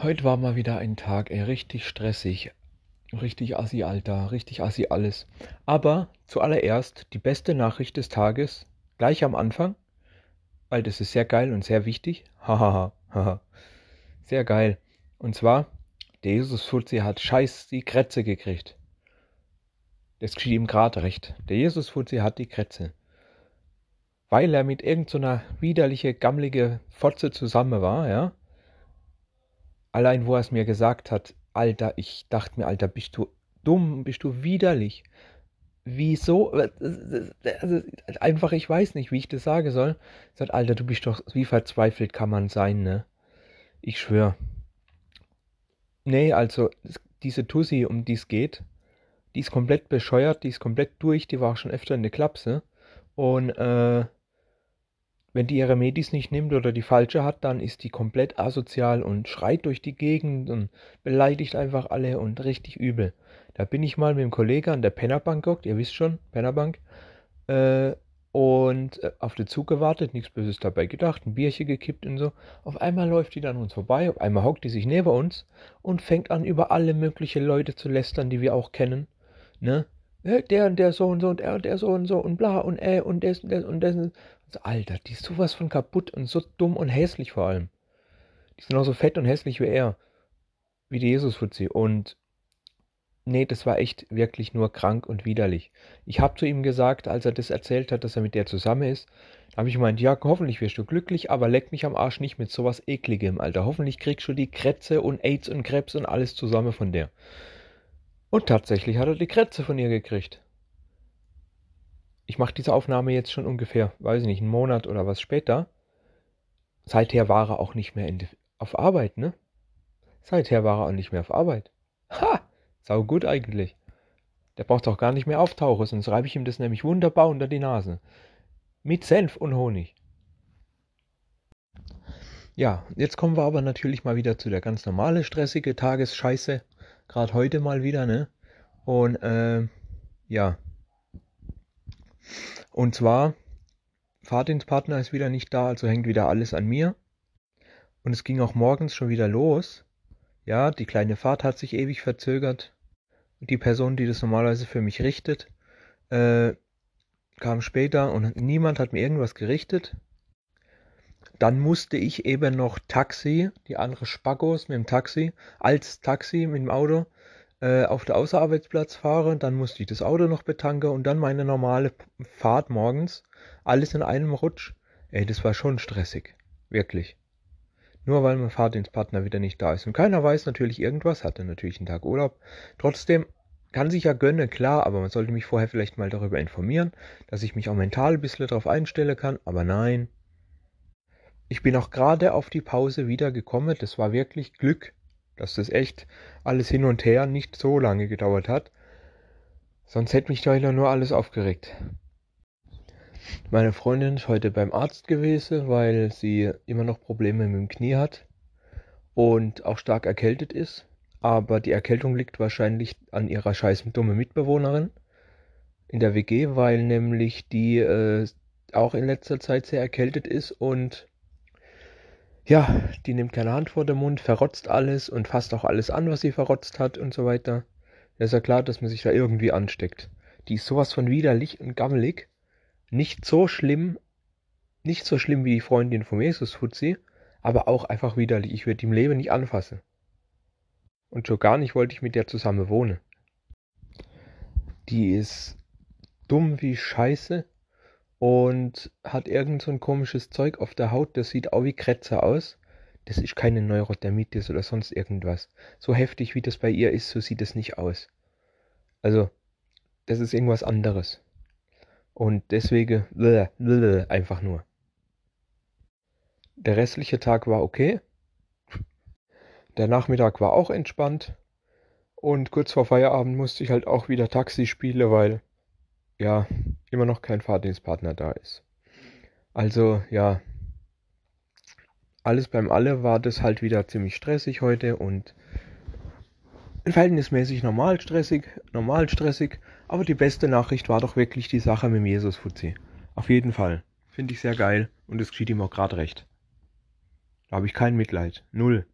Heute war mal wieder ein Tag, ey, richtig stressig. Richtig assi, Alter. Richtig assi alles. Aber zuallererst die beste Nachricht des Tages, gleich am Anfang, weil das ist sehr geil und sehr wichtig. Hahaha, haha. Sehr geil. Und zwar, der Jesus Fuzzi hat scheiß die Krätze gekriegt. Das geschieht ihm gerade recht. Der Jesus Fuzzi hat die Krätze. Weil er mit irgend so einer widerliche, gammelige Fotze zusammen war, ja. Allein, wo er es mir gesagt hat, Alter, ich dachte mir, Alter, bist du dumm, bist du widerlich. Wieso? Also, einfach, ich weiß nicht, wie ich das sagen soll. Sagt, Alter, du bist doch, wie verzweifelt kann man sein, ne? Ich schwör. Nee, also, diese Tussi, um die es geht, die ist komplett bescheuert, die ist komplett durch, die war auch schon öfter in der Klapse. Und, wenn die ihre Medis nicht nimmt oder die falsche hat, dann ist die komplett asozial und schreit durch die Gegend und beleidigt einfach alle und richtig übel. Da bin ich mal mit dem Kollegen an der Pennerbank gehockt, ihr wisst schon, Pennerbank, äh, und auf den Zug gewartet, nichts Böses dabei gedacht, ein Bierchen gekippt und so. Auf einmal läuft die dann uns vorbei, auf einmal hockt die sich neben uns und fängt an, über alle möglichen Leute zu lästern, die wir auch kennen, ne? Der und der so und so und er und der so und bla und das und das und das. So, Alter, die ist sowas von kaputt und so dumm und hässlich vor allem. Die ist genauso fett und hässlich wie er, wie die Jesus-Fuzzi. Und nee, das war echt wirklich nur krank und widerlich. Ich habe zu ihm gesagt, als er das erzählt hat, dass er mit der zusammen ist, habe ich gemeint, ja, hoffentlich wirst du glücklich, aber leck mich am Arsch nicht mit sowas Ekligem, Alter. Hoffentlich kriegst du die Krätze und AIDS und Krebs und alles zusammen von der. Und tatsächlich hat er die Krätze von ihr gekriegt. Ich mache diese Aufnahme jetzt schon ungefähr, weiß ich nicht, einen Monat oder was später. Seither war er auch nicht mehr auf Arbeit, ne? Seither war er auch nicht mehr auf Arbeit. Ha! Sau gut eigentlich. Der braucht auch gar nicht mehr auftauchen, sonst reibe ich ihm das nämlich wunderbar unter die Nase. Mit Senf und Honig. Ja, jetzt kommen wir aber natürlich mal wieder zu der ganz normale stressige Tagesscheiße. Gerade heute mal wieder, ne? Und ja. Und zwar, Fahrdienstpartner ist wieder nicht da, also hängt wieder alles an mir. Und es ging auch morgens schon wieder los. Ja, die kleine Fahrt hat sich ewig verzögert. Die Person, die das normalerweise für mich richtet, äh, kam später und niemand hat mir irgendwas gerichtet. Dann musste ich eben noch Taxi, die andere Spackos mit dem Taxi, als Taxi mit dem Auto, auf den Außerarbeitsplatz fahren. Dann musste ich das Auto noch betanken und dann meine normale Fahrt morgens. Alles in einem Rutsch. Ey, das war schon stressig. Wirklich. Nur weil mein Fahrdienstpartner wieder nicht da ist. Und keiner weiß natürlich irgendwas, hatte natürlich einen Tag Urlaub. Trotzdem kann sich ja gönnen, klar, aber man sollte mich vorher vielleicht mal darüber informieren, dass ich mich auch mental ein bisschen darauf einstellen kann. Aber nein, ich bin auch gerade auf die Pause wieder gekommen. Das war wirklich Glück, dass das echt alles hin und her nicht so lange gedauert hat. Sonst hätte mich da wieder nur alles aufgeregt. Meine Freundin ist heute beim Arzt gewesen, weil sie immer noch Probleme mit dem Knie hat und auch stark erkältet ist. Aber die Erkältung liegt wahrscheinlich an ihrer scheiß dummen Mitbewohnerin in der WG, weil nämlich die auch in letzter Zeit sehr erkältet ist und ja, die nimmt keine Hand vor den Mund, verrotzt alles und fasst auch alles an, was sie verrotzt hat und so weiter. Da ist ja klar, dass man sich da irgendwie ansteckt. Die ist sowas von widerlich und gammelig. Nicht so schlimm, nicht so schlimm wie die Freundin vom Jesus Fuzzi, aber auch einfach widerlich. Ich würde die im Leben nicht anfassen. Und schon gar nicht wollte ich mit der zusammen wohnen. Die ist dumm wie Scheiße und hat irgend so ein komisches Zeug auf der Haut, das sieht auch wie Krätze aus. Das ist keine Neurodermitis oder sonst irgendwas. So heftig wie das bei ihr ist, so sieht es nicht aus. Also, das ist irgendwas anderes. Und deswegen, einfach nur. Der restliche Tag war okay. Der Nachmittag war auch entspannt. Und kurz vor Feierabend musste ich halt auch wieder Taxi spielen, weil, ja, immer noch kein Fahrdienstpartner da ist. Also, ja, alles beim Alle war das halt wieder ziemlich stressig heute und verhältnismäßig normal stressig, aber die beste Nachricht war doch wirklich die Sache mit dem Jesus Fuzzi. Auf jeden Fall. Finde ich sehr geil und es geschieht ihm auch gerade recht. Da habe ich kein Mitleid. Null.